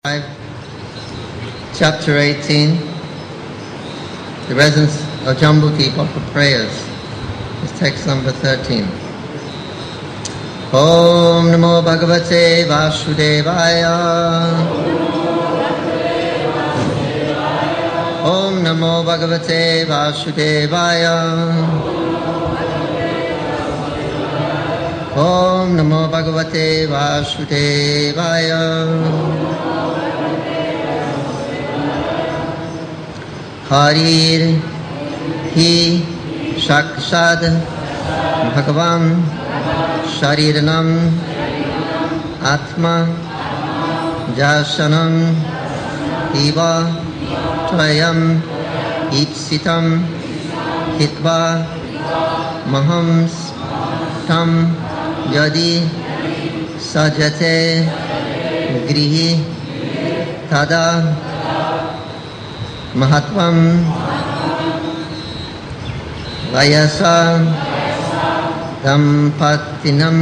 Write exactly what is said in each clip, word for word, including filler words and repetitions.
Chapter eighteen, the residence of Jambudvip for prayers, is text number thirteen. Om Namo Bhagavate Vasudevaya. Om Namo Bhagavate Vasudevaya. Om Namo Bhagavate Vasudevaya. Harir hi Shakshad Bhagavan Shariranam Atma Jasanam Iva Tvayam Ipsitam Hitva Mahams Tam Yadi Sajate Grihi Tada Mahatvam Vayasa Dampatinam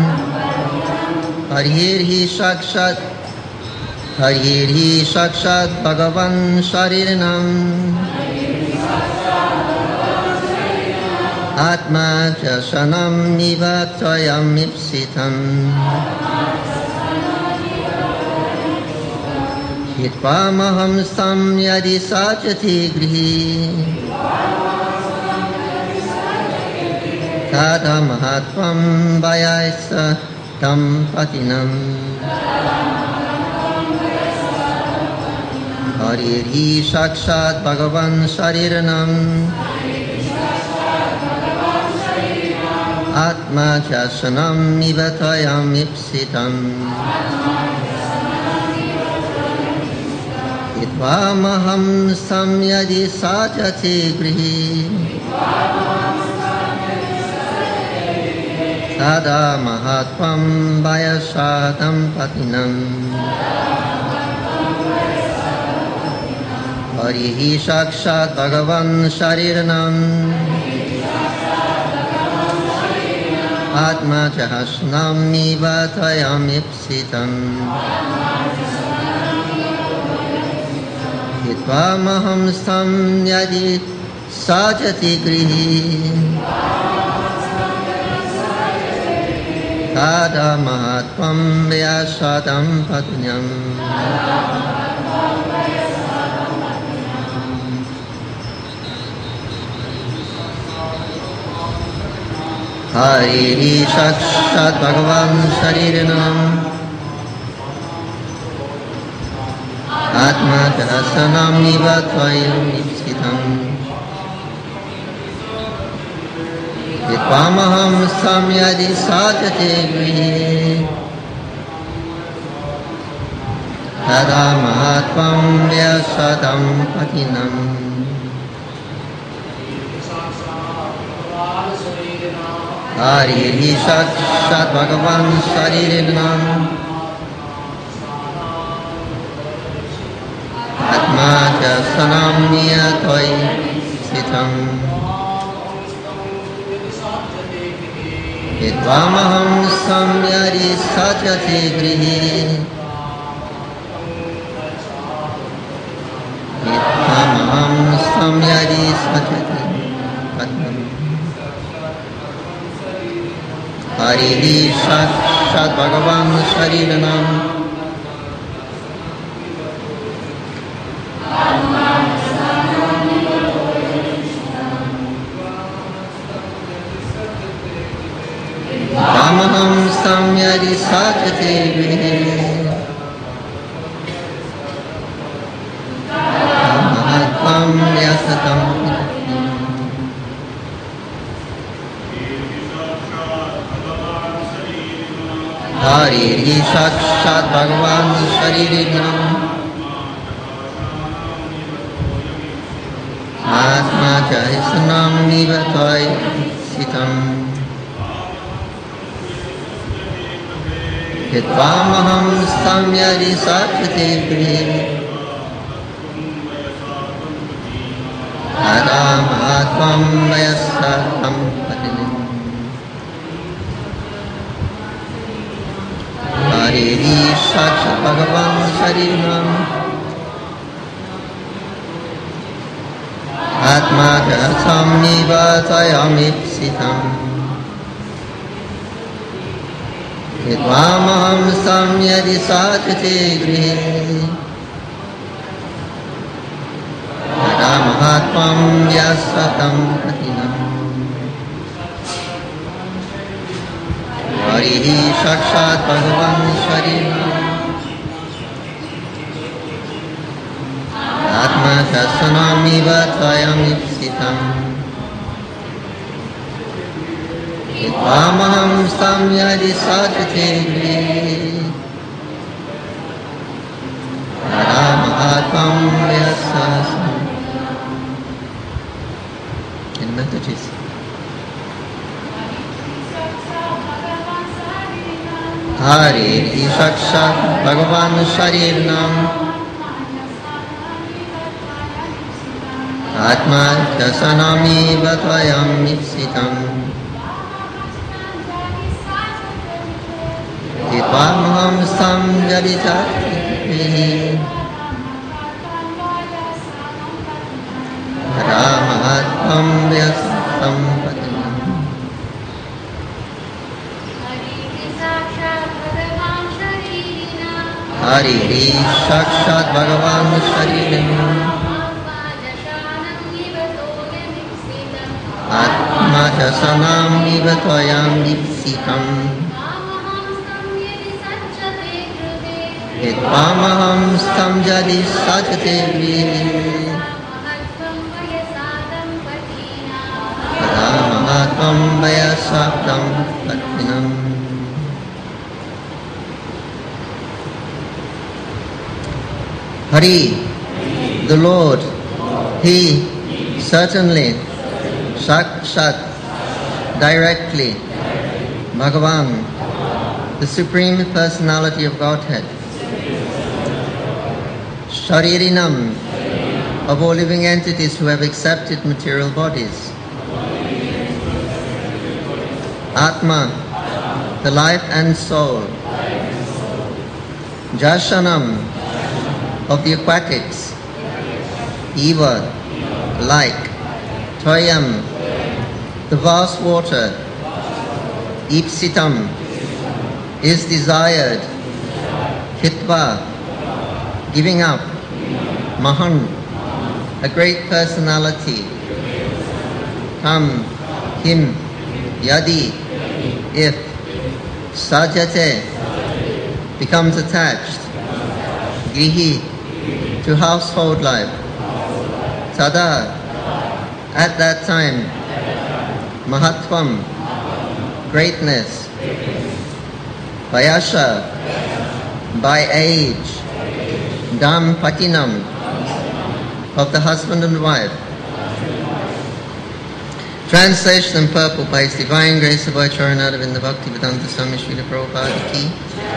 Harirhi Shakshat Harirhi Shakshat Bhagavan Shariranam Atma Jasanam Nivatvayam Ipsitam Hitva maham sam yadi sajati grihi Tada mahatvam vayasa dampatinam Harirhi Shakshat Bhagavan Shariranam Atma Jasanam Nivatvayam Ipsitam Hitva maham sam yadi sajati grihi Tada mahatvam vayasa dampatinam Harihi Shakshat Bhagavan Shariranam Atma Jasanam Nivatvayam Ipsitam Hitva maham sam yadi sajati grihi Tada mahatvam vayasa dampatinam Harihi Shakshat Bhagavan Shariranam Atma Jasanam Nivatvayam Ipsitam Hitva maham sam yadi sajate grihi Tada mahatvam vayasa dampatinam Harihi Shakshat Bhagavan Shariranam Atma Jasanam Nivatvayam Ipsitam Hitva maham sam yadi sajati grihi Hitva maham sam yadi sajati patnam Harihi Shakshat Bhagavan Shariranam Maham sam yadi sajati grihi Mahatvam vayasa dampatinam Harihi Shakshat Bhagavan Shariranam Atma Jasanam Nivatvayam Ipsitam Hitva maham sam yadi sajati grihi Tada mahatvam vayasa dampatinam Hariri Sakshat Bhagavan Sharinam Atma Jasam Nivatayamipsitam Vidvamaham Samyadi Sajate Grihe Yada Mahatmam Yasatam Katinam Harihi Sakshat Bhagavan Sharinam Atma Jasanam Nivatayamipsitam Vidvamaham Samyadi Sajate Yada Mahatmam Yasatam. In messages. Hari Sakshat Bhagavan Sharinam Atma Jasanami Vatvayam Ipsitam Vidvamaham Samyadi Sajate Yada Mahatmam Yasatam. Hariri Sakshat Bhagavan Sharinam Atma Jasanam Nivatvayam Ipsitam Vidvamaham Samyadi Sajate Yada Mahatmam Vayasatam Patinam. Hari, the Lord, He, certainly, Sakshat, directly, Bhagavan, the Supreme Personality of Godhead, Sharirinam, of all living entities who have accepted material bodies, Atma, the life and soul, Jashanam, of the aquatics, Eva, like, Toyam, the vast water, Ipsitam, is desired, Hitva, giving up, Mahan, a great personality, Tam, him, Yadi, if, Sajate, becomes attached, Grihi, to household life, Tada, at that time, Mahatvam, greatness, Vayasha, by age, Dam Patinam, of the husband and wife. Translation and purport by His Divine Grace of Acharanavinda Bhaktivedanta Swami Srila Prabhupada ki.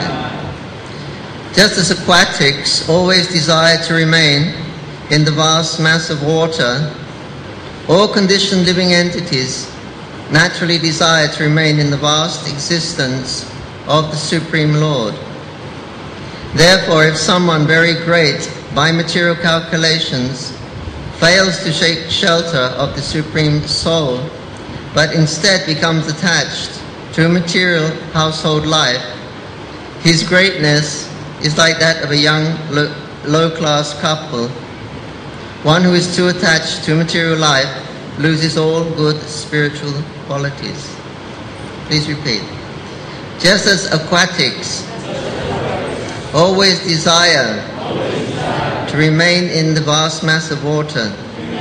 Just as aquatics always desire to remain in the vast mass of water, all conditioned living entities naturally desire to remain in the vast existence of the Supreme Lord. Therefore, if someone very great by material calculations fails to take shelter of the Supreme Soul, but instead becomes attached to a material household life, his greatness is like that of a young lo- low-class couple. One who is too attached to material life loses all good spiritual qualities. Please repeat. Just as aquatics always desire to remain in the vast mass of water,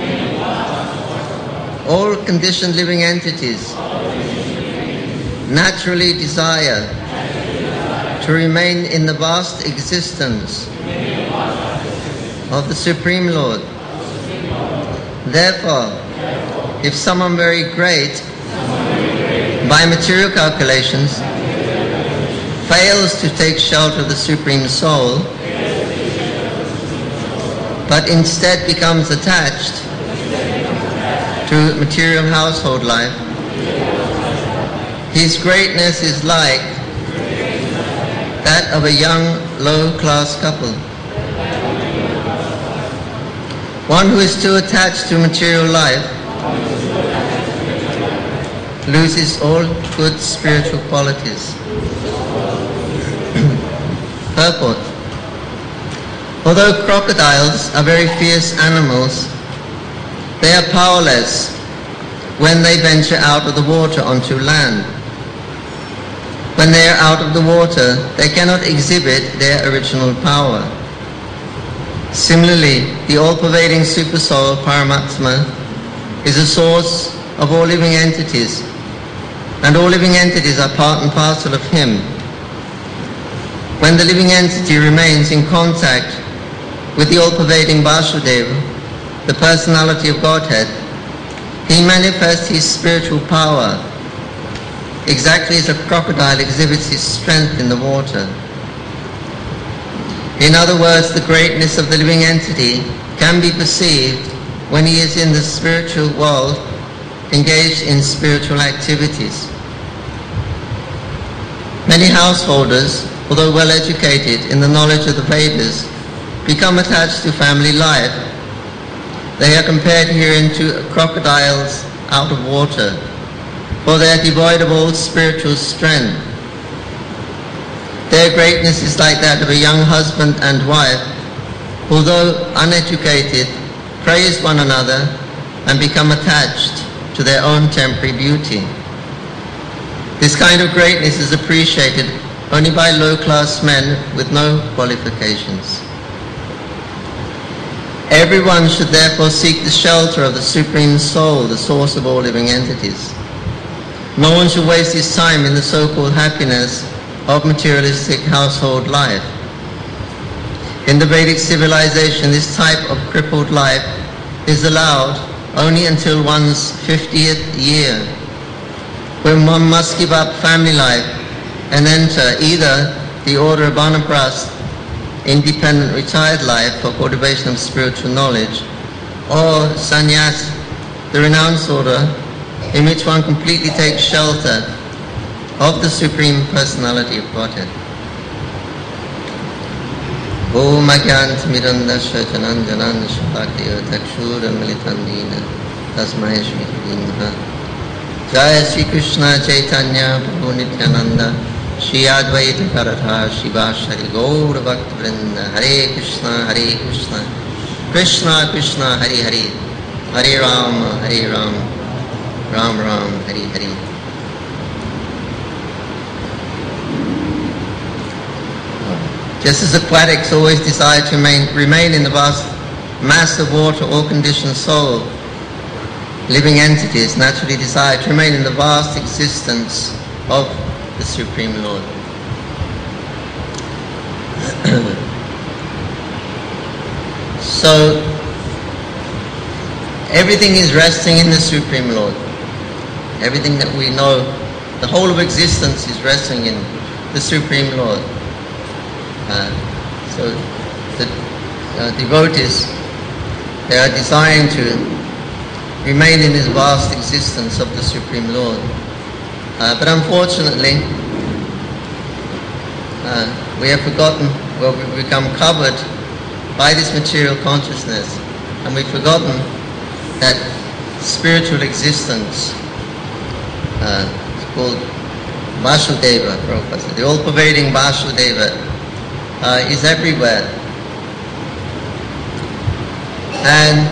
all conditioned living entities naturally desire to remain in the vast existence of the Supreme Lord. Therefore, if someone very great by material calculations fails to take shelter of the Supreme Soul, but instead becomes attached to material household life, his greatness is like that of a young, low-class couple. One who is too attached to material life loses all good spiritual qualities. Purport. Although crocodiles are very fierce animals, they are powerless when they venture out of the water onto land. When they are out of the water, they cannot exhibit their original power. Similarly, the all-pervading Supersoul, Paramatma, is a source of all living entities, and all living entities are part and parcel of him. When the living entity remains in contact with the all-pervading Vasudeva, the personality of Godhead, he manifests his spiritual power, exactly as a crocodile exhibits his strength in the water. In other words, the greatness of the living entity can be perceived when he is in the spiritual world, engaged in spiritual activities. Many householders, although well educated in the knowledge of the Vedas, become attached to family life. They are compared herein to crocodiles out of water, for they are devoid of all spiritual strength. Their greatness is like that of a young husband and wife, although uneducated, praise one another and become attached to their own temporary beauty. This kind of greatness is appreciated only by low-class men with no qualifications. Everyone should therefore seek the shelter of the Supreme Soul, the source of all living entities. No one should waste his time in the so-called happiness of materialistic household life. In the Vedic civilization, this type of crippled life is allowed only until one's fiftieth year, when one must give up family life and enter either the order of Banaprast, independent retired life for cultivation of spiritual knowledge, or sannyas, the renounced order, in which one completely takes shelter of the Supreme Personality of Godhead. Om Ajnanatimirandasya Jananjanana Shakya Takshura Militandina Tasmai Shri Krishna Jaya Shri Krishna Chaitanya Prabhu Nityananda Shri Advaita Karatha Shivashari Gaur Bhakta Vrinda Hare Krishna Hare Krishna Krishna Krishna Hare Hare Hare Ram Hare Ram Ram Ram Hare Hare. Just as aquatics always desire to remain, remain in the vast mass of water or conditioned soul, living entities naturally desire to remain in the vast existence of the Supreme Lord. So, everything is resting in the Supreme Lord. Everything that we know, the whole of existence is resting in the Supreme Lord. Uh, so the uh, devotees, they are desiring to remain in this vast existence of the Supreme Lord. Uh, but unfortunately, uh, we have forgotten, well, we've become covered by this material consciousness, and we've forgotten that spiritual existence, uh, it's called Vasudeva, Prabhupada said, the all-pervading Vasudeva, Uh, is everywhere. And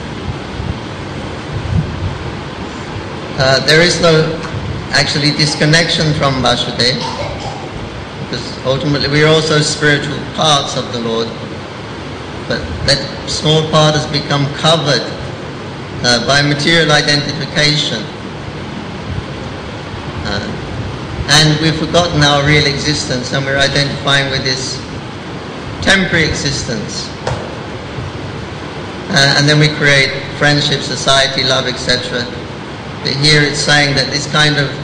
uh, there is no actually disconnection from Vasudeva, because ultimately we are also spiritual parts of the Lord, but that small part has become covered uh, by material identification. Uh, and we've forgotten our real existence, and we're identifying with this temporary existence. Uh, and then we create friendship, society, love, et cetera. But here it's saying that this kind of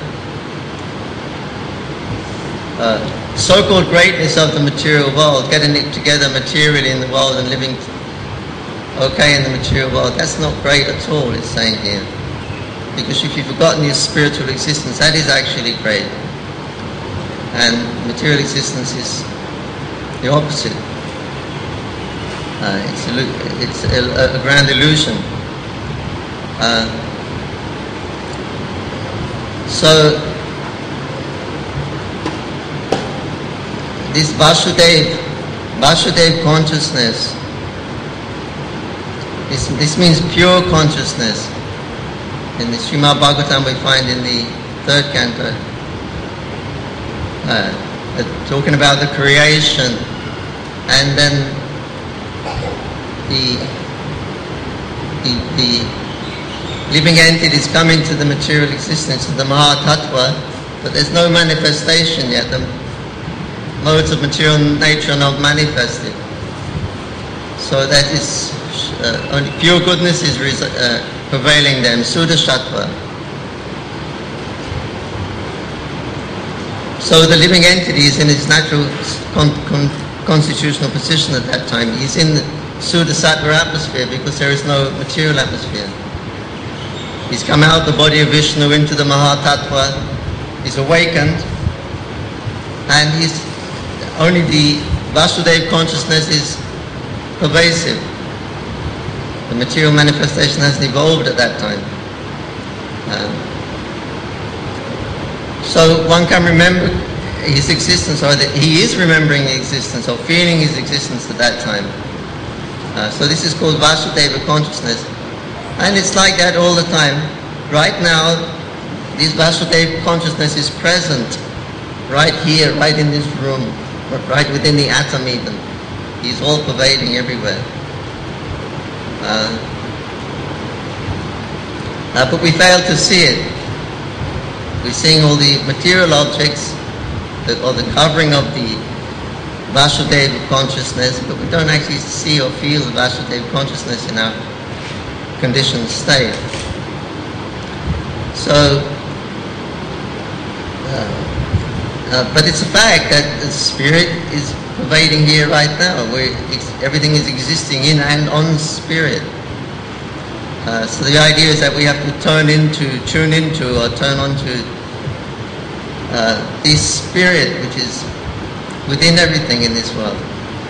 uh, so-called greatness of the material world, getting it together materially in the world and living okay in the material world, that's not great at all, it's saying here. Because if you've forgotten your spiritual existence, that is actually great. and material existence is the opposite. Uh, it's a, it's a, a grand illusion. Uh, so this Vasudev, Vasudev consciousness, this, this means pure consciousness. In the Srimad Bhagavatam we find in the third canto, uh, uh, talking about the creation, and then the, the, the living entities coming to the material existence of the Mahatattva, but there's no manifestation yet. The modes of material nature are not manifested. So that is, uh, only pure goodness is res- uh, prevailing them, Suddha-sattva. So the living entity is in its natural con- con- constitutional position at that time. He's in the Suddha-sattva atmosphere because there is no material atmosphere. He's come out of the body of Vishnu into the Mahatattva, he's awakened, and he's only the Vasudeva consciousness is pervasive. The material manifestation hasn't evolved at that time. Um, so one can remember his existence, or that he is remembering the existence or feeling his existence at that time. Uh, so this is called Vasudeva consciousness. And it's like that all the time. Right now, this Vasudeva consciousness is present right here, right in this room, right within the atom even. He's all pervading everywhere. Uh, uh, but we fail to see it. We're seeing all the material objects, the, or the covering of the Vasudeva consciousness, but we don't actually see or feel the Vasudeva consciousness in our conditioned state. So, uh, uh, but it's a fact that the spirit is pervading here right now, where everything is existing in and on spirit. Uh, so the idea is that we have to turn into, tune into, or turn onto uh, this spirit which is within everything in this world.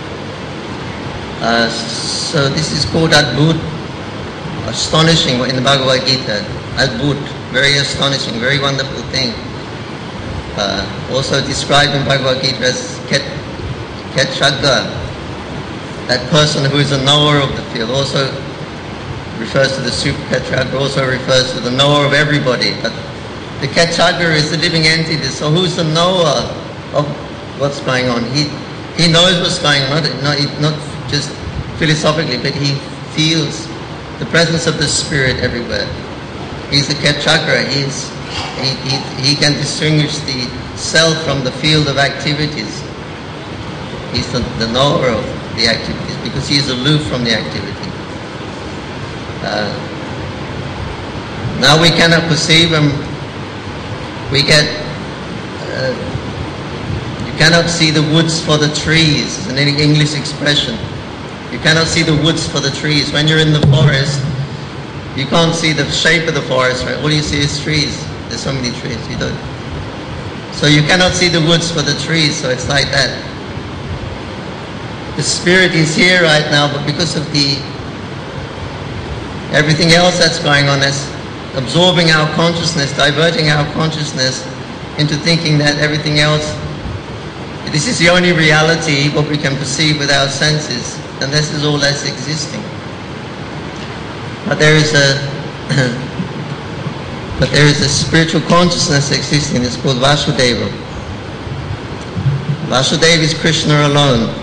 Uh, so this is called Adbhut, astonishing in the Bhagavad Gita. Adbhut, very astonishing, very wonderful thing. Uh, also described in Bhagavad Gita as Ket Ketchagga, that person who is a knower of the field, also refers to the Super Ketchagga, also refers to the knower of everybody. But the Ketchagga is the living entity, so who's the knower of what's going on? He he knows what's going on, not, not just philosophically, but he feels the presence of the spirit everywhere. He's the Ketchagga, he's, he, he, he can distinguish the self from the field of activities. He's the, the knower of the activities because he is aloof from the activity. Uh, now we cannot perceive him. We get, uh, you cannot see the woods for the trees. It's an English expression. You cannot see the woods for the trees. When you're in the forest, you can't see the shape of the forest, right? All you see is trees. There's so many trees, you don't. So you cannot see the woods for the trees, so it's like that. The spirit is here right now, but because of the everything else that's going on, that's absorbing our consciousness, diverting our consciousness into thinking that everything else, this is the only reality what we can perceive with our senses, and this is all that's existing. But there is a but there is a spiritual consciousness existing. It's called Vasudeva. Vasudeva is Krishna alone.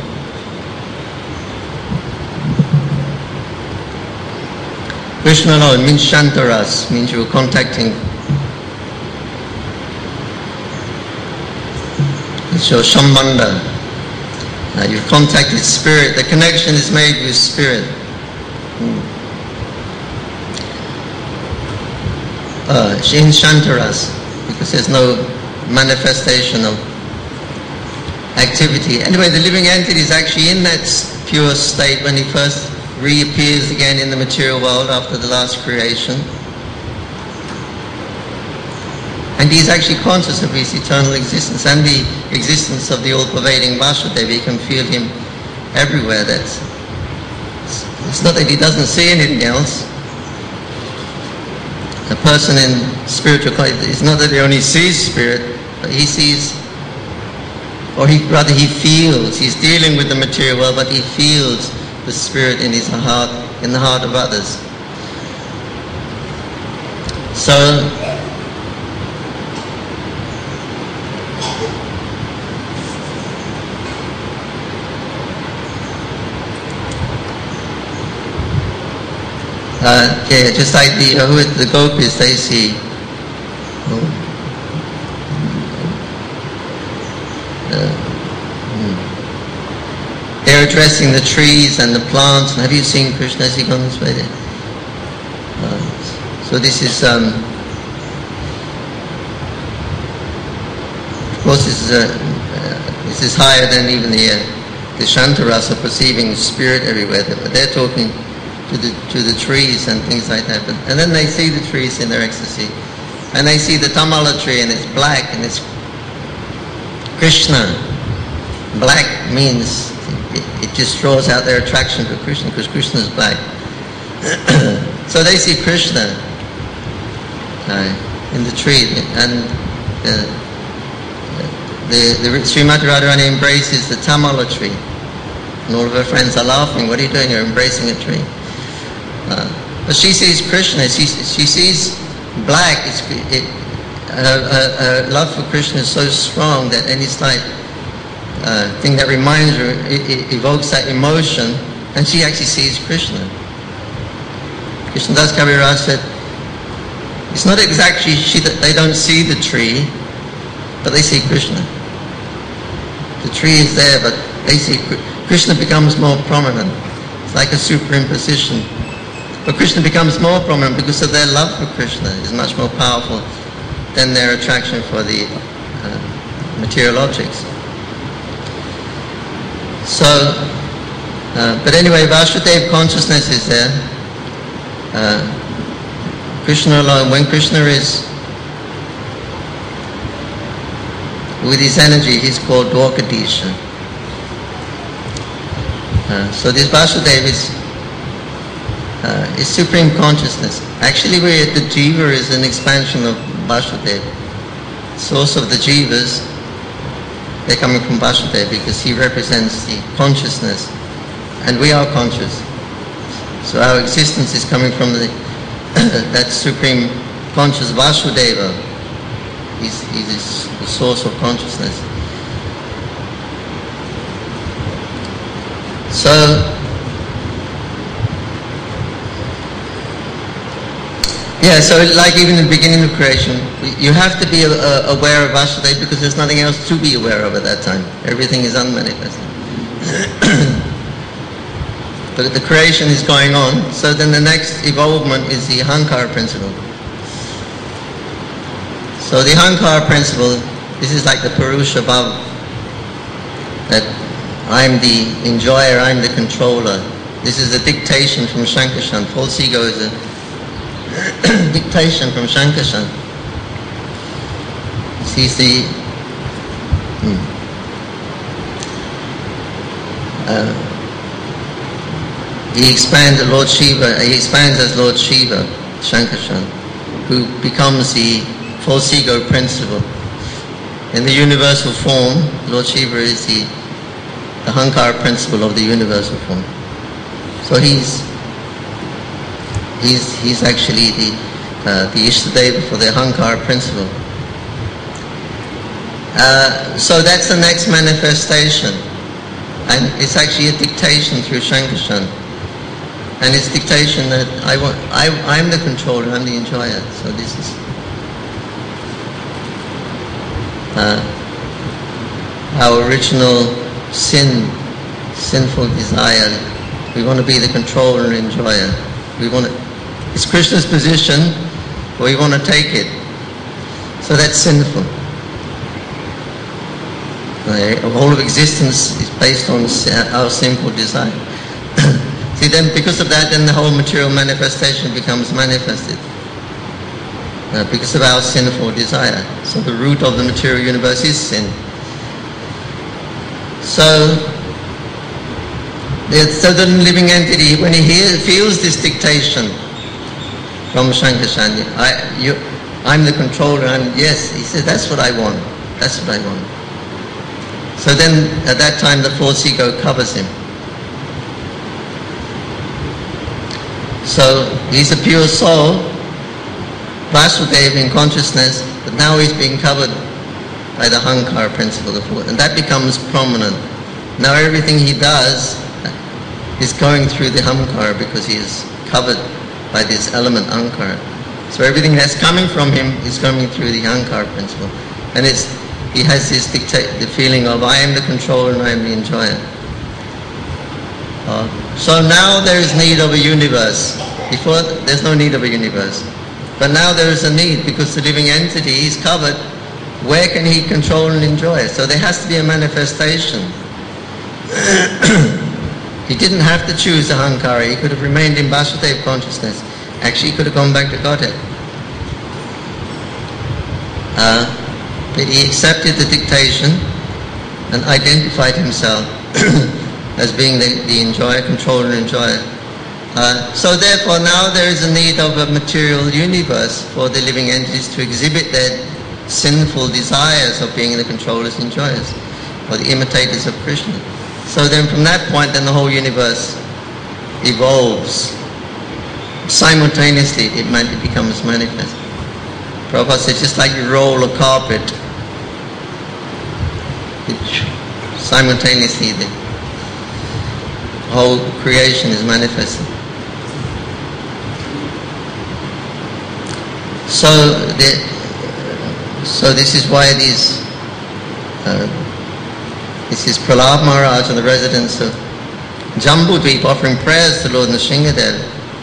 Krishna alone means Shantaras, means you are contacting. It's your Shambanda. Now you've contacted spirit. The connection is made with spirit. Hmm. Uh, it's in Shantaras, because there's no manifestation of activity. Anyway, the living entity is actually in that pure state when he first reappears again in the material world after the last creation. And he's actually conscious of his eternal existence and the existence of the all-pervading Vasudeva. You can feel him everywhere. That's, it's not that he doesn't see anything else. A person in spiritual life, it's not that he only sees spirit, but he sees, or he rather he feels. He's dealing with the material world, but he feels the spirit in his heart, in the heart of others. So, uh, yeah, just like the uh, with the gopis, they see. Oh, uh, they're addressing the trees and the plants. And have you seen Krishna as he gone this way? Uh, so this is, um, of course, this is, uh, uh, this is higher than even the uh, the Shantarasa, perceiving spirit everywhere. But they're talking to the to the trees and things like that. But, and then they see the trees in their ecstasy, and they see the tamala tree, and it's black, and it's Krishna. Black means it, it just draws out their attraction to Krishna, because Krishna is black. So they see Krishna uh, in the tree, and uh, the the Srimati Radharani embraces the tamala tree, and all of her friends are laughing. What are you doing? You're embracing a tree. Uh, but she sees Krishna. She she sees black. It's, it, her, her, her love for Krishna is so strong that any slight uh, thing that reminds her, it, it evokes that emotion, and she actually sees Krishna. Krishnadas Kaviraj said, it's not exactly she that they don't see the tree, but they see Krishna. The tree is there, but they see Krishna becomes more prominent. It's like a superimposition. But Krishna becomes more prominent because of their love for Krishna is much more powerful than their attraction for the uh, material objects. So, uh, but anyway, Vasudeva consciousness is there. Uh, Krishna alone, when Krishna is with his energy, he's called Dwarkadisha. Uh, so this Vasudeva is Uh, is supreme consciousness. Actually, we're, the jiva is an expansion of Vasudeva. Source of the jivas, they're coming from Vasudeva because he represents the consciousness, and we are conscious. So our existence is coming from the that supreme conscious Vasudeva. He's, he's the source of consciousness. So, yeah, so like even in the beginning of creation, you have to be uh, aware of Vasudeva because there's nothing else to be aware of at that time. Everything is unmanifested. But the creation is going on, so then the next evolvement is the Ahankara principle. So the Ahankara principle, this is like the Purusha Bhava, that I'm the enjoyer, I'm the controller. This is a dictation from Shankarshan. False ego is a dictation from Shankarshan. He's the hmm, uh, he expands Lord Shiva. He expands as Lord Shiva, Shankarshan, who becomes the false ego principle. In the universal form, Lord Shiva is the the Ahankara principle of the universal form. So he's He's, he's actually the, uh, the Ishtadeva for the Ahankara principle. Uh, so that's the next manifestation. And it's actually a dictation through Shankarshan. And it's dictation that I want, I, I'm the controller, I'm the enjoyer. So this is uh, our original sin, sinful desire. We want to be the controller and enjoyer. We want to, it's Krishna's position, but we want to take it. So that's sinful. The whole of existence is based on our sinful desire. See, then because of that, then the whole material manifestation becomes manifested. uh, because of our sinful desire. So the root of the material universe is sin. So, so the living entity, when he hears, feels this dictation from Shankaracharya, I, you, I'm the controller, and yes, he said, that's what I want, that's what I want. So then, at that time, the false ego covers him. So, he's a pure soul, Vasudeva in consciousness, but now he's being covered by the Ahankara principle of thought, and that becomes prominent. Now everything he does is going through the Ahankara because he is covered by this element Ahankara. So everything that's coming from him is coming through the Ahankara principle. And it's, he has this dictate, the feeling of I am the controller and I am the enjoyer. Uh, so now there is need of a universe. Before, there's no need of a universe. But now there is a need because the living entity is covered. Where can he control and enjoy? So there has to be a manifestation. He didn't have to choose Ahankara. He could have remained in Vasudeva consciousness. Actually, he could have gone back to Godhead. Uh, but he accepted the dictation and identified himself as being the, the enjoyer, controller and enjoyer. Uh, so therefore now there is a need of a material universe for the living entities to exhibit their sinful desires of being the controllers and enjoyers, or the imitators of Krishna. So then from that point then the whole universe evolves. Simultaneously it, man- it becomes manifest. Prabhupada says just like you roll a carpet, it, simultaneously the whole creation is manifested. So, the, so this is why these, uh, this is Prahlad Maharaj and the residents of Jambudvip offering prayers to Lord Nrsingadev.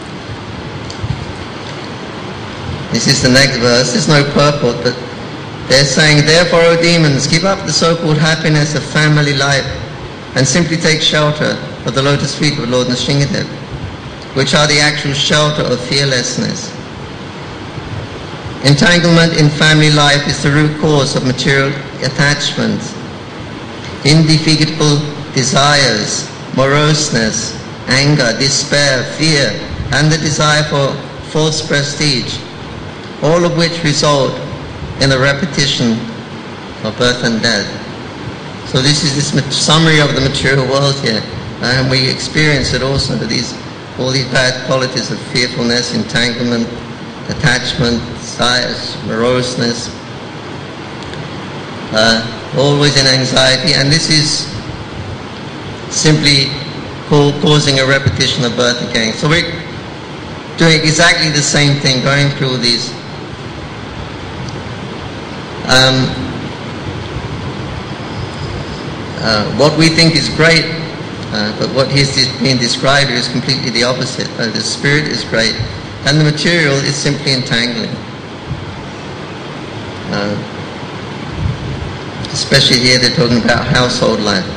This is the next verse. There's no purport, but they're saying, therefore, O demons, give up the so-called happiness of family life and simply take shelter of the lotus feet of Lord Nrsingadev, which are the actual shelter of fearlessness. Entanglement in family life is the root cause of material attachments, indefatigable desires, moroseness, anger, despair, fear, and the desire for false prestige, all of which result in the repetition of birth and death. So this is this summary of the material world here, and we experience it also, these, all these bad qualities of fearfulness, entanglement, attachment, desires, moroseness, uh, always in anxiety, and this is simply causing a repetition of birth again. So we're doing exactly the same thing, going through these. Um, uh, what we think is great, uh, but what is being described here is completely the opposite. Uh, the spirit is great, and the material is simply entangling. Uh, especially here they're talking about household life.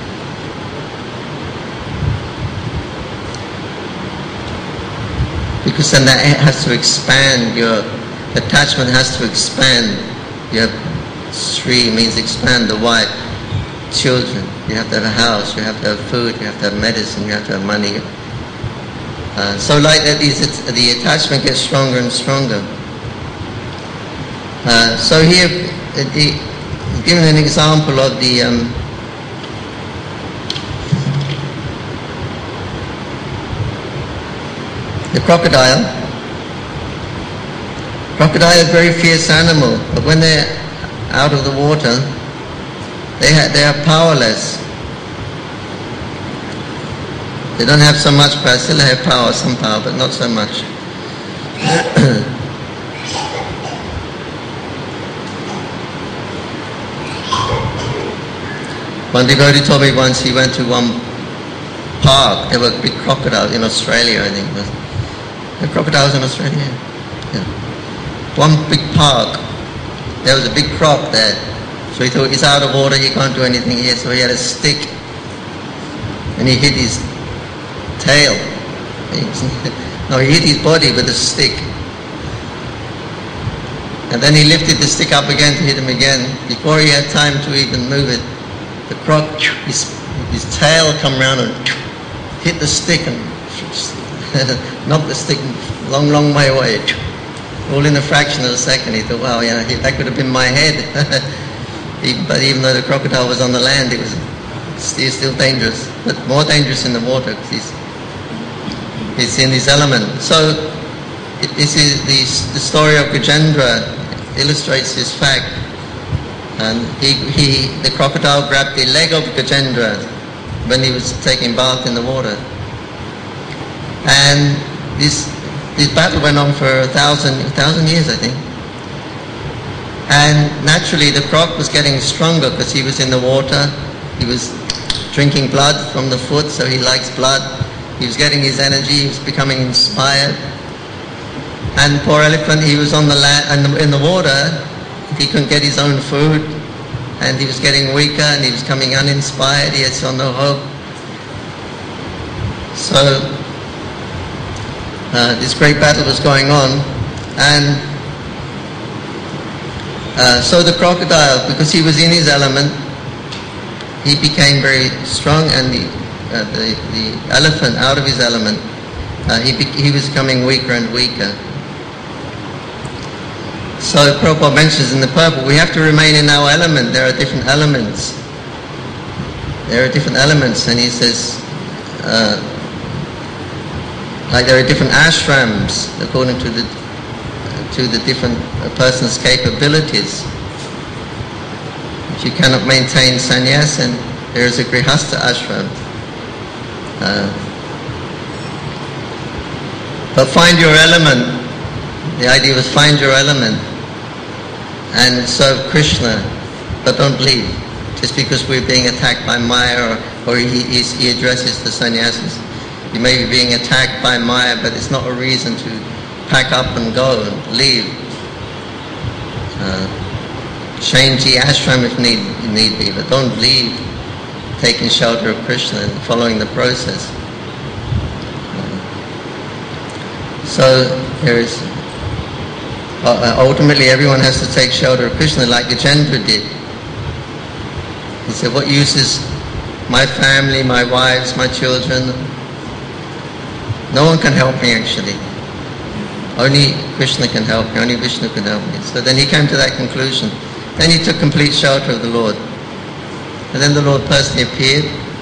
Because then that has to expand, your attachment has to expand. You have Sri means expand, the wife, children, you have to have a house, you have to have food, you have to have medicine, you have to have money. Uh, so like that, these, the attachment gets stronger and stronger. Uh, so here, the, given an example of the um, the crocodile. Crocodile is a very fierce animal, but when they're out of the water, they ha- they are powerless. They don't have so much power. Still have power, some power, but not so much. One devotee told me once he went to one park. There were big crocodiles in Australia, I think it was. The crocodiles in Australia. Yeah. One big park. There was a big croc there. So he thought he's out of water, he can't do anything here. So he had a stick, and he hit his tail. No, he hit his body with a stick. And then he lifted the stick up again to hit him again. Before he had time to even move it, the croc, his, his tail come round and hit the stick and knocked the stick a long, long way away. All in a fraction of a second. He thought, wow, yeah, that could have been my head. even, but even though the crocodile was on the land, it was still, still dangerous. But more dangerous in the water because he's, he's in his element. So it, this is the, the story of Gajendra illustrates this fact. And he, he, the crocodile grabbed the leg of Gajendra when he was taking bath in the water. And this, this battle went on for a thousand, a thousand years, I think. And naturally the croc was getting stronger because he was in the water. He was drinking blood from the foot, so he likes blood. He was getting his energy, he was becoming inspired. And poor elephant, he was on the land, in the water, he couldn't get his own food, and he was getting weaker, and he was coming uninspired, he saw no hope. So, uh, this great battle was going on, and uh, so the crocodile, because he was in his element, he became very strong, and the, uh, the, the elephant, out of his element, uh, he, be- he was becoming weaker and weaker. So Prabhupada mentions in the purport, we have to remain in our element. There are different elements. There are different elements, and he says, uh, like there are different ashrams according to the to the different uh, person's capabilities. If you cannot maintain sannyas, and there is a grihastha ashram. Uh, but find your element. The idea was find your element and serve Krishna, but don't leave. Just because we're being attacked by Maya, or, or he, he addresses the sannyasis. You may be being attacked by Maya, but it's not a reason to pack up and go and leave. Uh, change the ashram if need, need be, but don't leave taking shelter of Krishna and following the process. Uh, so there is Uh, ultimately, everyone has to take shelter of Krishna like Gajendra did. He said, what use is my family, my wives, my children? No one can help me, actually. Only Krishna can help me, only Vishnu can help me. So then he came to that conclusion. Then he took complete shelter of the Lord. And then the Lord personally appeared,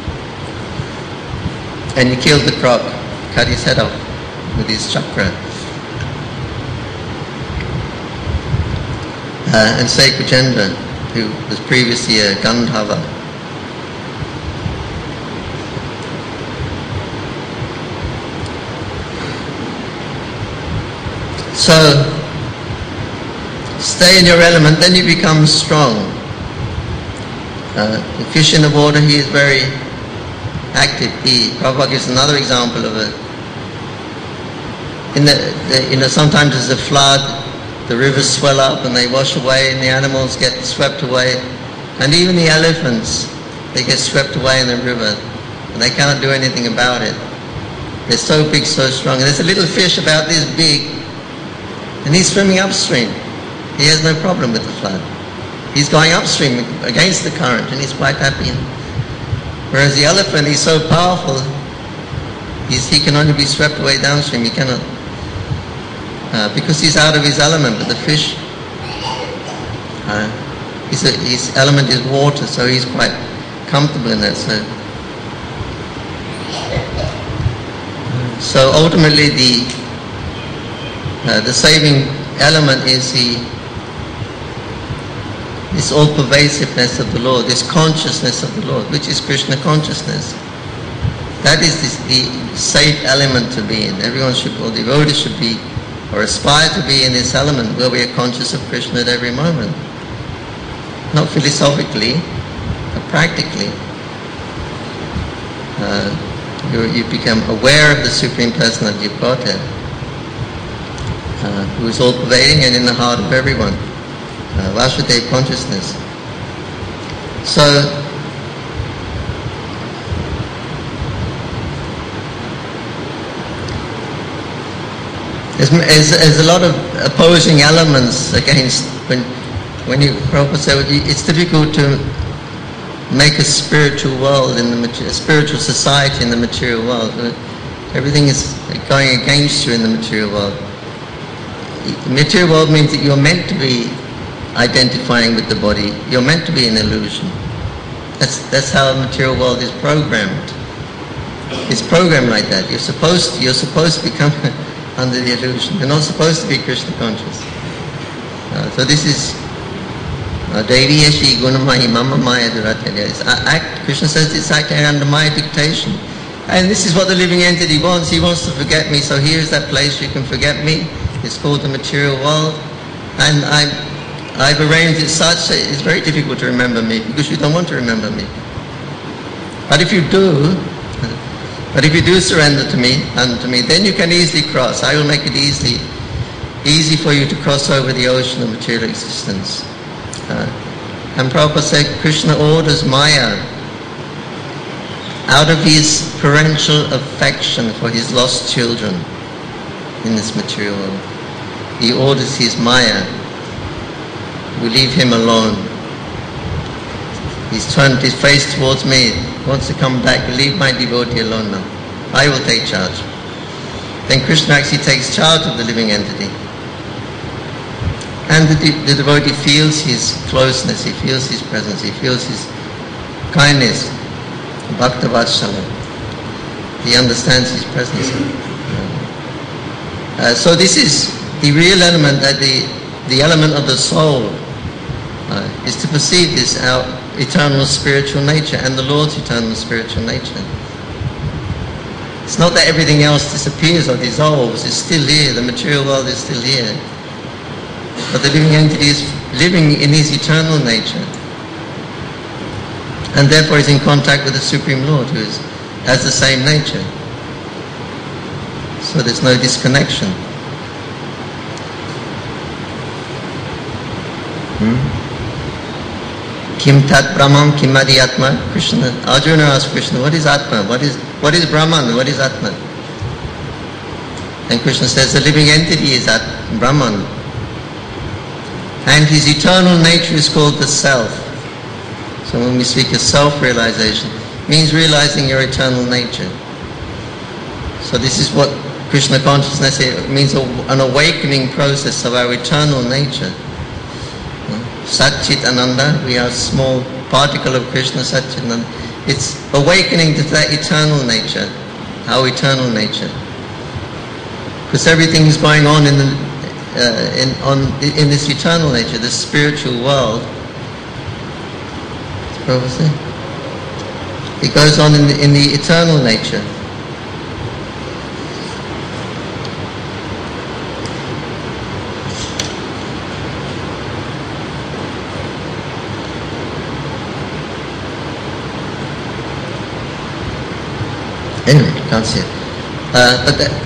and he killed the croc, cut his head off with his chakra. Uh, and saved Gajendra, who was previously a Gandhava. So, stay in your element, then you become strong. Uh, the fish in the water, he is very active. He, Prabhupada gives another example of it. In the, the, you know, sometimes there's a flood, the rivers swell up and they wash away, and the animals get swept away. And even the elephants, they get swept away in the river, and they cannot do anything about it. They're so big, so strong. And there's a little fish about this big, and he's swimming upstream. He has no problem with the flood. He's going upstream against the current, and he's quite happy. Whereas the elephant, he's so powerful, he's, he can only be swept away downstream. He cannot, uh, because he's out of his element. But the fish, uh, he's a, his element is water, so he's quite comfortable in that. So, so ultimately, the uh, the saving element is the this all-pervasiveness of the Lord, this consciousness of the Lord, which is Krishna consciousness. That is this, the safe element to be in. Everyone should, or devotees should be, or aspire to be in this element where we are conscious of Krishna at every moment. Not philosophically, but practically. Uh, you, you become aware of the Supreme Personality of Godhead, uh, who is all-pervading and in the heart of everyone. Uh, Vasudeva consciousness. So, There's, there's, there's a lot of opposing elements against, when, when you, Prabhupada said, it's difficult to make a spiritual world in the a spiritual society in the material world. Everything is going against you in the material world. The material world means that you're meant to be identifying with the body. You're meant to be an illusion. That's that's how the material world is programmed. It's programmed like that. You're supposed to, you're supposed to become under the illusion. You're not supposed to be Krishna conscious. Uh, so this is Devi Yashi Gunamahi Mama Maya Duratya. Act, Krishna says it's acting under my dictation. And this is what the living entity wants. He wants to forget me. So here's that place you can forget me. It's called the material world. And I'm, I've arranged it such that it's very difficult to remember me because you don't want to remember me. But if you do, but if you do surrender to me, unto me, then you can easily cross. I will make it easily, easy for you to cross over the ocean of material existence. Uh, and Prabhupada said, Krishna orders Maya out of his parental affection for his lost children in this material world. He orders his Maya. We leave him alone. He's turned his face towards me, wants to come back, leave my devotee alone now. I will take charge. Then Krishna actually takes charge of the living entity. And the, de- the devotee feels his closeness, he feels his presence, he feels his kindness, Bhakta Vatsala. He understands his presence. Uh, so this is the real element, that the, the element of the soul uh, is to perceive this, our eternal spiritual nature and the Lord's eternal spiritual nature. It's not that everything else disappears or dissolves, it's still here, the material world is still here. But the living entity is living in his eternal nature, and therefore is in contact with the Supreme Lord, who is, has the same nature. So there's no disconnection. Kim tat Brahman kim adi Atma? Krishna, Arjuna asked Krishna, what is Atma? What is what is Brahman? What is Atma? And Krishna says the living entity is At Brahman. And his eternal nature is called the Self. So when we speak of self-realization, it means realizing your eternal nature. So this is what Krishna consciousness is. It means an awakening process of our eternal nature. Satchit Ananda, we are a small particle of Krishna, Satchit Ananda. It's awakening to that eternal nature, our eternal nature. Because everything is going on in the Uh, in, on, in this eternal nature, this spiritual world. Prophecy. It goes on in the, in the eternal nature. Anyway, can't see it. Uh, but that,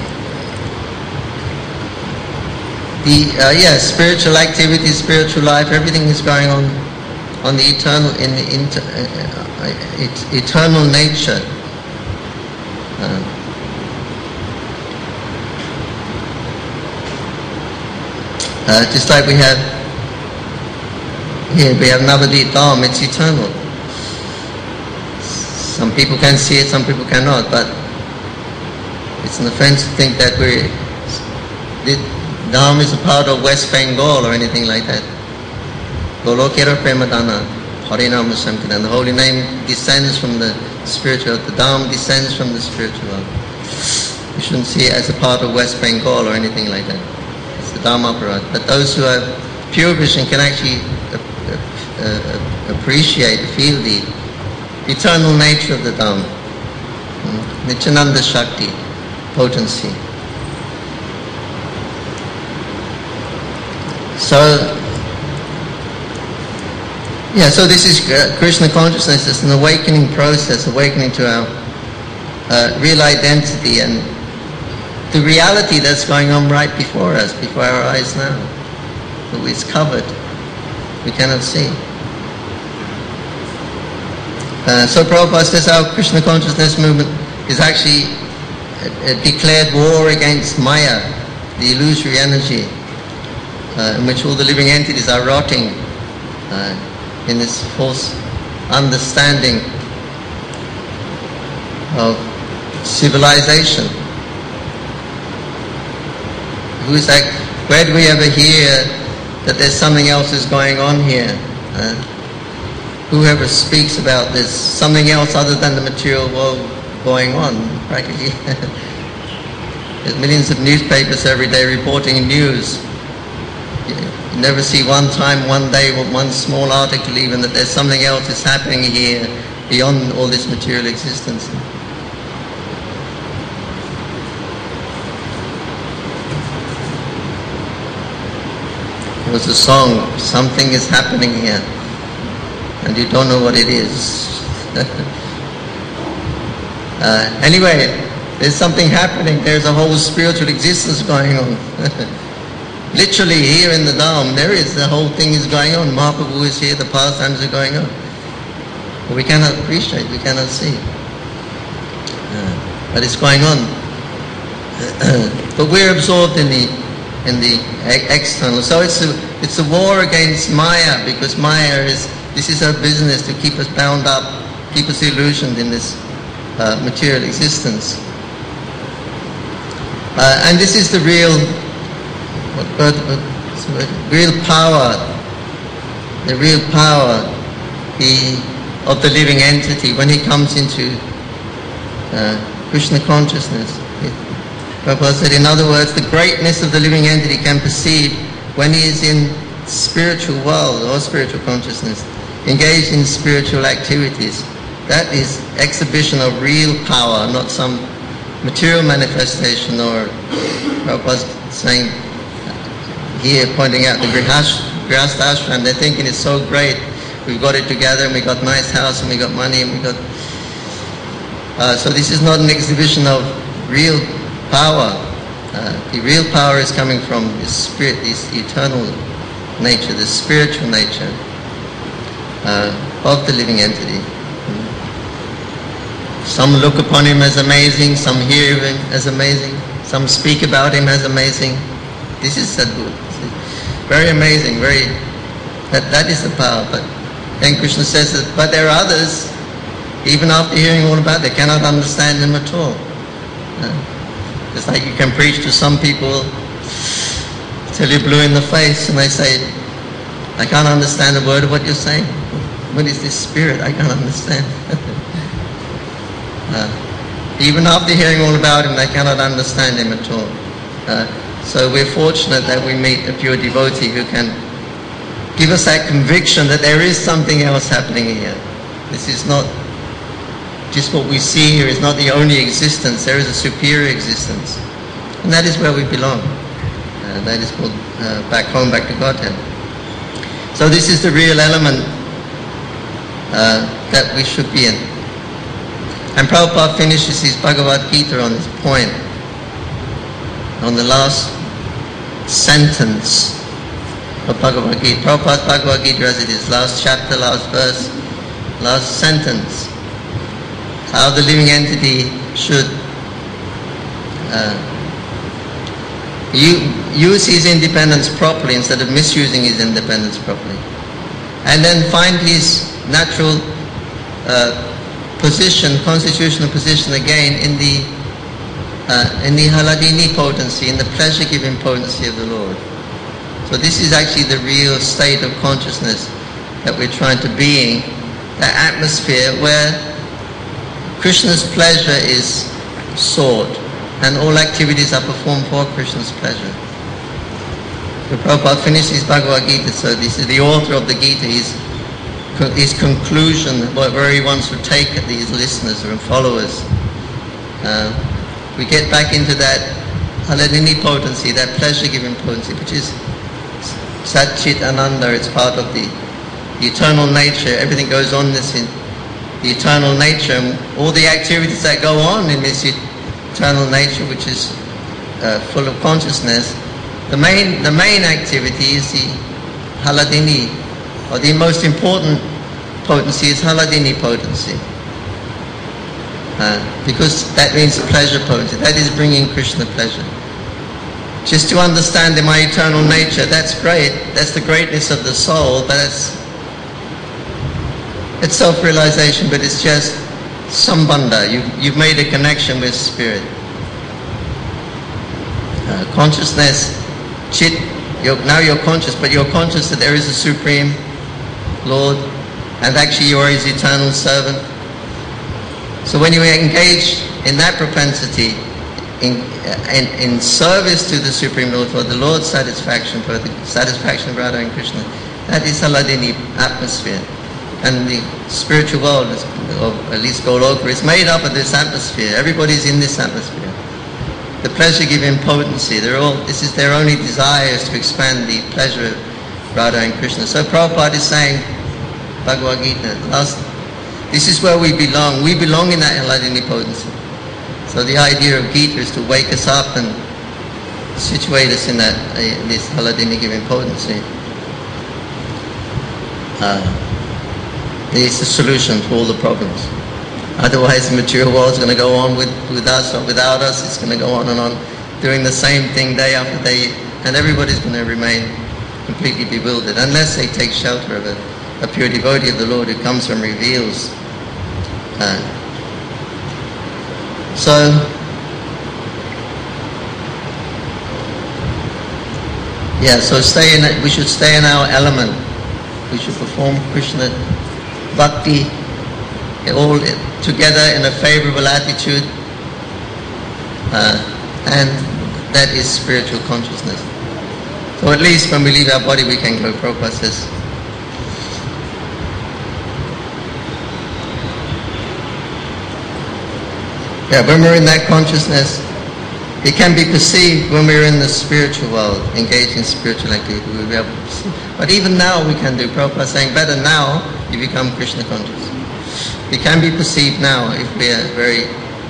The uh, yeah, spiritual activity, spiritual life, everything is going on on the eternal, in the inter, uh, uh, it, eternal nature. Uh, uh, just like we have here, we have Navadvip Dham, it's eternal. Some people can see it, some people cannot, but it's an offense to think that we're. It, Dham is a part of West Bengal or anything like that. Golokera Premadana, Harinam Sankirtan. The holy name descends from the spiritual, the Dham descends from the spiritual world. You shouldn't see it as a part of West Bengal or anything like that. It's the Dham Aparat. But those who have pure vision can actually uh, uh, appreciate, feel the eternal nature of the Dham. Hmm? Nityananda Shakti, potency. So, yeah, so this is uh, Krishna consciousness. It's an awakening process, awakening to our uh, real identity and the reality that's going on right before us, before our eyes now. It's covered. We cannot see. Uh, so Prabhupada says our Krishna consciousness movement is actually uh, uh, declared war against Maya. the illusory energy uh, in which all the living entities are rotting uh, in this false understanding of civilization. Who's like, where do we ever hear that there's something else is going on here? Uh, whoever speaks about this, something else other than the material world going on, practically. There's millions of newspapers every day reporting news. You never see one time, one day, one small article even, that there's something else is happening here beyond all this material existence. There was a song, something is happening here, and you don't know what it is. uh, anyway, there's something happening, there's a whole spiritual existence going on. Literally here in the Dham, there is, the whole thing is going on. Mahaprabhu is here, the pastimes are going on. But we cannot appreciate, we cannot see. Uh, but it's going on. But we're absorbed in the in the external. So it's a, it's a war against Maya, because Maya is, this is her business, to keep us bound up, keep us illusioned in this uh, material existence. Uh, and this is the real, what, what, what, real power, the real power the, of the living entity when he comes into uh, Krishna consciousness. It, Prabhupada said, in other words, the greatness of the living entity can perceive when he is in spiritual world or spiritual consciousness, engaged in spiritual activities. That is exhibition of real power, not some material manifestation. Or Prabhupada saying here, pointing out the Grihastha ashram, they're thinking it's so great, we've got it together and we got nice house and we got money and we got... Uh, so this is not an exhibition of real power. Uh, the real power is coming from this spirit, this eternal nature, this spiritual nature uh, of the living entity. Some look upon him as amazing, some hear him as amazing, some speak about him as amazing. This is Sadguru. Very amazing, very, that, that is the power. But then Krishna says that, but there are others, even after hearing all about it, they cannot understand him at all. Uh, It's like you can preach to some people till you're blue in the face and they say, I can't understand a word of what you're saying. What is this spirit? I can't understand. uh, even after hearing all about him, they cannot understand him at all. Uh, so we're fortunate that we meet a pure devotee who can give us that conviction that there is something else happening here. This is not just what we see here is not the only existence. There is a superior existence. And that is where we belong. Uh, that is called uh, back home, back to Godhead. So this is the real element uh, that we should be in. And Prabhupada finishes his Bhagavad Gita on this point. On the last sentence of Bhagavad Gita. Prabhupada's Bhagavad Gita as it is. Last chapter, last verse, last sentence. How the living entity should uh, use his independence properly instead of misusing his independence properly. And then find his natural uh, position, constitutional position again in the uh, in the Haladini potency, in the pleasure-giving potency of the Lord. So this is actually the real state of consciousness that we're trying to be in, that atmosphere where Krishna's pleasure is sought, and all activities are performed for Krishna's pleasure. So Prabhupada finished his Bhagavad Gita, so this is the author of the Gita, his, his conclusion, where he wants to take these listeners and followers. Uh, we get back into that Haladini potency, that pleasure-giving potency, which is Sat Chit Ananda. It's part of the, the eternal nature. Everything goes on this in the eternal nature, and all the activities that go on in this eternal nature, which is uh, full of consciousness. The main, the main activity is the Haladini, or the most important potency is Haladini potency. Uh, because that means pleasure potency. That is bringing Krishna pleasure. just to understand in my eternal nature, that's great. That's the greatness of the soul, but it's, it's self-realization, but it's just sambandha. You, you've made a connection with spirit. Uh, consciousness, chit, you're, now you're conscious, but you're conscious that there is a Supreme Lord, and actually you are His eternal servant. So when you engage in that propensity, in, in, in service to the Supreme Lord, for the Lord's satisfaction, for the satisfaction of Radha and Krishna, that is Haladini atmosphere. And the spiritual world, or at least Goloka, is made up of this atmosphere. Everybody's in this atmosphere. The pleasure-giving potency, they're all, this is their only desire, is to expand the pleasure of Radha and Krishna. So Prabhupada is saying, Bhagavad Gita, last, this is where we belong. We belong in that Haladini potency. So the idea of Gita is to wake us up and situate us in that uh, this Haladini giving potency. Uh, it's the solution to all the problems. Otherwise the material world is going to go on with, with us or without us. It's going to go on and on, doing the same thing day after day, and everybody's going to remain completely bewildered unless they take shelter of a, a pure devotee of the Lord who comes and reveals. Uh, so, yeah, so stay in. We should stay in our element. We should perform Krishna Bhakti all together in a favorable attitude, uh, and that is spiritual consciousness. So at least when we leave our body we can go. Prabhupada says, yeah, when we're in that consciousness, it can be perceived when we're in the spiritual world, engaged in spiritual activity, we'll be able to perceive. But even now we can do. Prabhupada saying, better now you become Krishna conscious. It can be perceived now if we are very,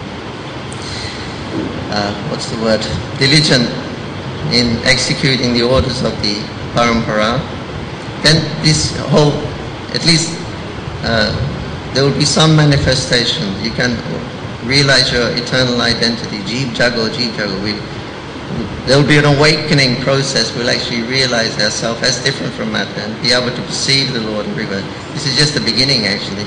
uh, what's the word, diligent in executing the orders of the parampara. Then this whole, at least uh, there will be some manifestation. You can realize your eternal identity, Jeev Jago, Jeev Jago. We, there will be an awakening process. We'll actually realize ourselves as different from matter and be able to perceive the Lord everywhere. This is just the beginning, actually.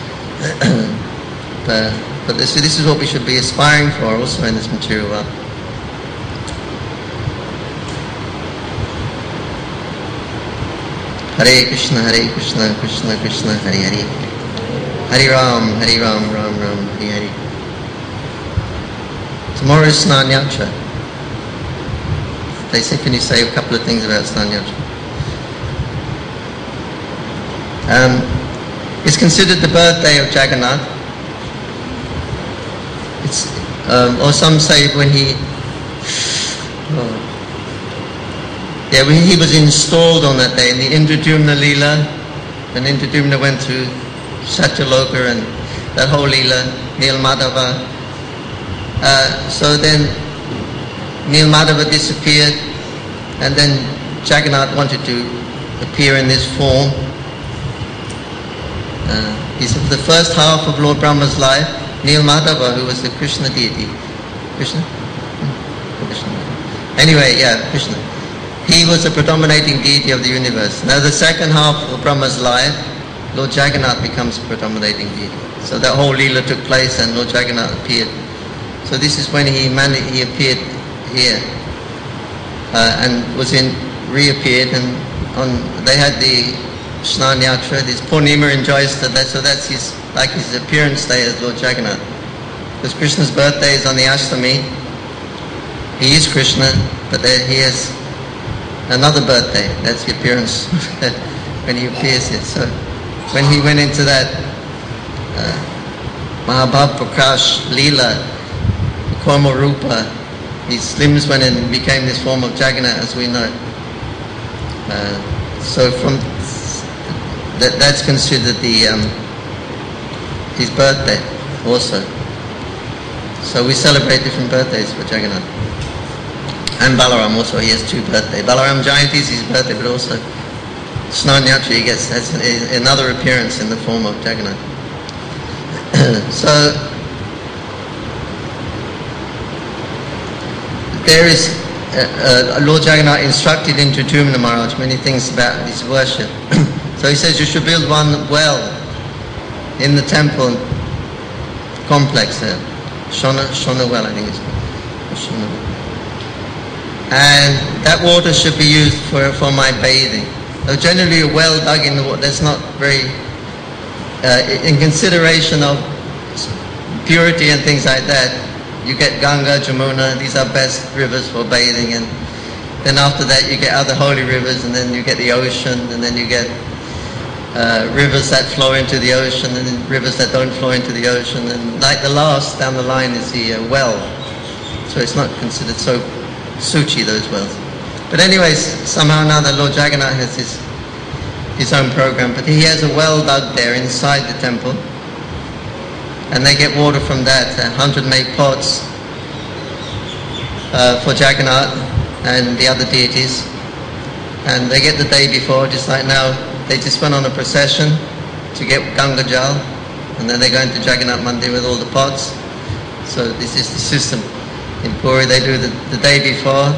but but this, this is what we should be aspiring for also in this material world. Hare Krishna, Hare Krishna, Krishna Krishna, Hare Hare. Hare Ram, Hare Ram, Ram Ram, Hare Hare. Tomorrow is Snan Yaksha. They say, can you say a couple of things about Snan Yaksha? Um, it's considered the birthday of Jagannath. It's, um, or some say when he, oh, yeah, when he was installed on that day in the Indradumna Leela, when Indradumna went to Satyaloka and that whole Leela, Nil Madhava. Uh, so then Nil Madhava disappeared, and then Jagannath wanted to appear in this form. Uh, he said for the first half of Lord Brahma's life, Nil Madhava, who was the Krishna deity, Krishna? Hmm? Krishna. Anyway, yeah, Krishna. He was the predominating deity of the universe. Now the second half of Brahma's life, Lord Jagannath becomes predominating deity. So that whole Leela took place and Lord Jagannath appeared. So this is when he mani- he appeared here uh, and was in reappeared, and on they had the Snan Yaksha, this Purnima enjoys that, so that's his like his appearance day as Lord Jagannath. Because Krishna's birthday is on the Ashtami. He is Krishna, but there he has another birthday. That's the appearance when he appears here. So when he went into that uh, Mahabhav Prakash Leela, Korma Rupa, his limbs went and became this form of Jagannath as we know. Uh, so from that, that's considered the um, his birthday also. So we celebrate different birthdays for Jagannath. And Balaram also, he has two birthdays. Balaram Jayanti is his birthday, but also Snan Yaksha, he gets has another appearance in the form of Jagannath. So there is uh, Lord Jagannath instructed Indradyumna Maharaj many things about his worship. So he says you should build one well in the temple complex there. Shona, Shona well, I think it's called. Shona well. And that water should be used for, for my bathing. So generally a well dug in the water, that's not very, uh, in consideration of purity and things like that, you get Ganga, Jamuna, these are best rivers for bathing, and then after that you get other holy rivers, and then you get the ocean, and then you get uh, rivers that flow into the ocean, and then rivers that don't flow into the ocean, and like the last down the line is the uh, well. So it's not considered so suchi, those wells. But anyways, somehow or another Lord Jagannath has his, his own program, but he has a well dug there inside the temple, and they get water from that, one hundred eight pots uh, for Jagannath and the other deities. And they get the day before, just like now, they just went on a procession to get Ganga Jal, and then they go into Jagannath Mandir with all the pots. So this is the system. In Puri they do the, the day before,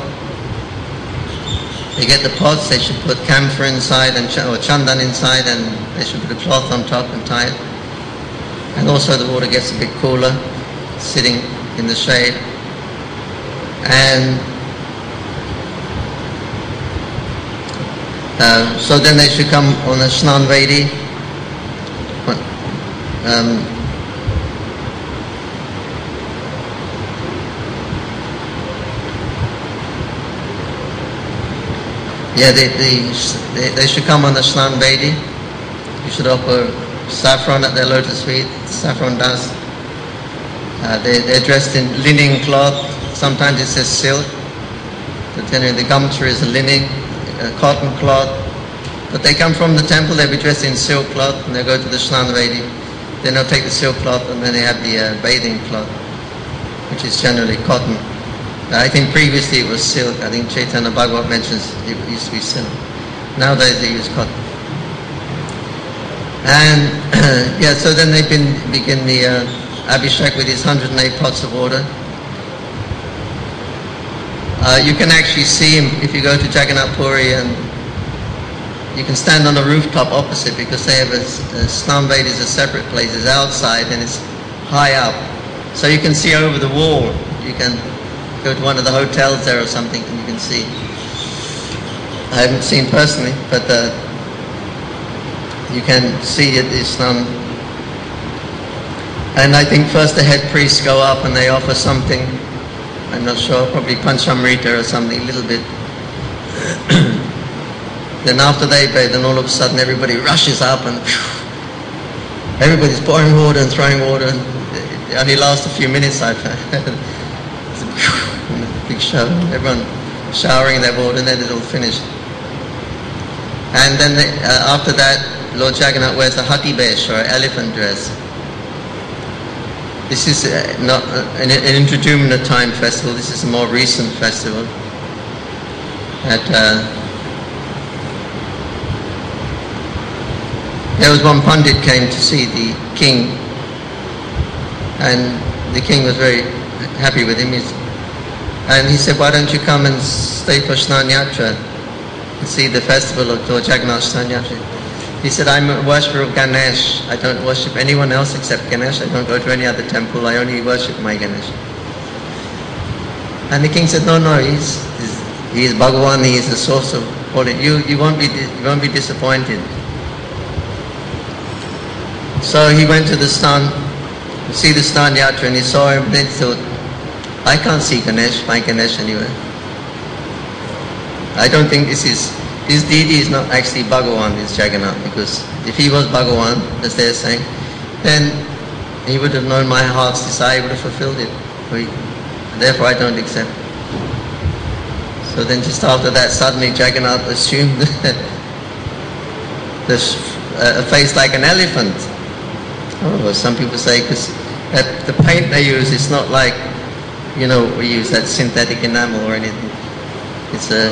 they get the pots, they should put camphor inside and ch- or chandan inside, and they should put a cloth on top and tie it. And also the water gets a bit cooler, sitting in the shade. And uh, so then they should come on a Snan Vedi. Um, yeah, they, they, they should come on the Snan Vedi. You should offer saffron at their lotus feet, saffron dust. Uh, they, they're dressed in linen cloth. Sometimes it says silk. But generally the gamcha is a linen, a cotton cloth. But they come from the temple, they'll be dressed in silk cloth, and they'll go to the Snan Vedi. Then they'll take the silk cloth, and then they have the uh, bathing cloth, which is generally cotton. Uh, I think previously it was silk. I think Chaitanya Bhagavat mentions it used to be silk. Nowadays they use cotton. And yeah, so then they begin, begin the uh, Abhishek with these one hundred eight pots of water. Uh, you can actually see him if you go to Jagannath Puri, and you can stand on the rooftop opposite, because they have a, a Snan Vedi is a separate place. It's outside and it's high up. So you can see over the wall. You can go to one of the hotels there or something and you can see. I haven't seen personally, but uh, you can see it is um, and I think first the head priests go up and they offer something, I'm not sure, probably Panchamrita or something, a little bit. Then after they bathe, then all of a sudden everybody rushes up and whew, everybody's pouring water and throwing water, and it only lasts a few minutes, I've had. It's a big show, everyone showering their water, and then it's all finished. And then they, uh, after that, Lord Jagannath wears a hati besh, or an elephant dress. This is uh, not uh, an, an Indradyumna time festival. This is a more recent festival. At, uh, there was one Pandit came to see the king, and the king was very happy with him. He's, and he said, "Why don't you come and stay for Snan Yatra and see the festival of Lord Jagannath Snan Yatra?" He said, "I'm a worshipper of Ganesh. I don't worship anyone else except Ganesh. I don't go to any other temple. I only worship my Ganesh." And the king said, "No, no, he's, he's he is Bhagavan. He is the source of all it. You you won't be you won't be disappointed." So he went to the Snan, to see the Snan Yatra, and he saw him. And then he thought, "I can't see Ganesh, my Ganesh anywhere. I don't think this is." This deity is not actually Bhagavan, it's Jagannath, because if he was Bhagavan, as they're saying, then he would have known my heart's desire, he would have fulfilled it. Therefore I don't accept. So then just after that, suddenly Jagannath assumed this, uh, a face like an elephant. Oh, some people say, because the paint they use is not like, you know, we use that synthetic enamel or anything. It's a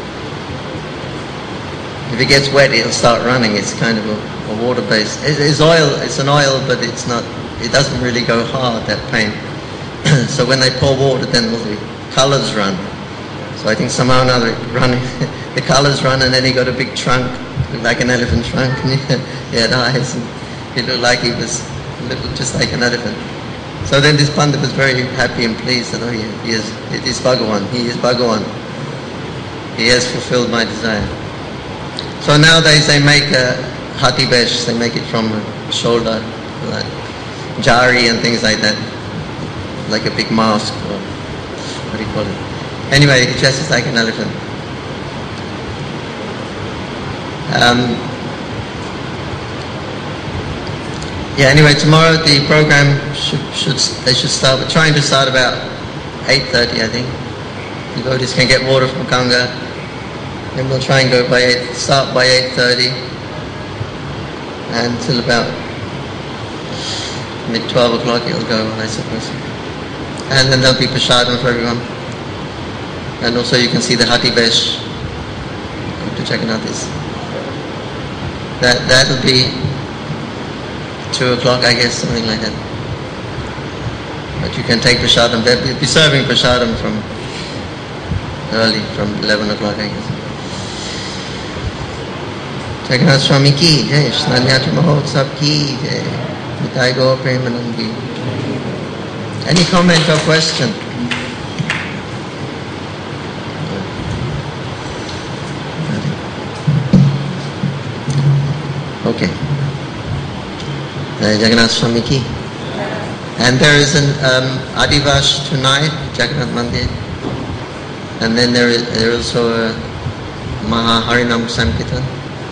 If it gets wet, it'll start running. It's kind of a, a water-based. It, it's oil. It's an oil, but it's not. It doesn't really go hard, that paint. So when they pour water, then all the colours run. So I think somehow or another, running, the colors run, and then he got a big trunk, looked like an elephant trunk, and he had eyes, and he looked like he was little, just like an elephant. So then this Pandit was very happy and pleased that, oh, he, he is, it is Bhagawan, he is Bhagawan. He has fulfilled my desire. So nowadays they make a hati besh, they make it from a shoulder, like jari and things like that, like a big mask, or what do you call it? Anyway, it dresses like an elephant. Um, yeah, anyway, tomorrow the program should, should they should start, we're trying to start about eight thirty, I think. Devotees can get water from Ganga, and we'll try and go by eight, start by eight thirty until about mid twelve o'clock it'll go, I suppose. And then there'll be prasadam for everyone. And also you can see the Hati Besh to Jagannath is. That, that'll be two o'clock, I guess, something like that. But you can take prasadam. They'll be serving prasadam from early, from eleven o'clock, I guess. Jagannath Swami ki jai, Snanyatra Mahotsav ki jai, Nitai Gaur Premanandi. Any comment or question? Okay. Uh, Jagannath Swami ki. And there is an um, Adivash tonight, Jagannath Mandir. And then there is, there is also a Maha Harinam Sankirtan.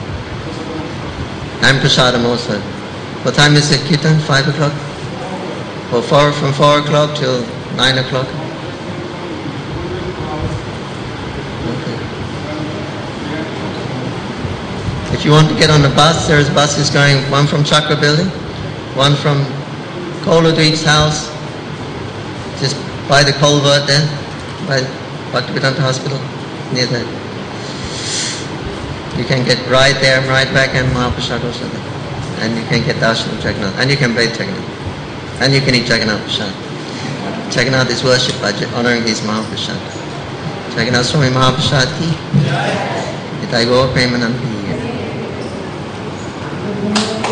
And Prasadam also. What time is it, Kirtan? Five o'clock? Or four, from four o'clock till nine o'clock? If you want to get on a bus, there's buses going, one from Chakra Building, one from Koladweep's house, just by the culvert there, by Bhaktivedanta Hospital, near there. You can get right there and right back, and Mahaprasad also there. And you can get darshan of Jagannath, and you can bathe Jagannath, and you can eat Jagannath Prasad. Jagannath is worshipped by honouring his Mahaprasad. Jagannath Swami Mahaprasad ki, Nitai Gaur Premanandi.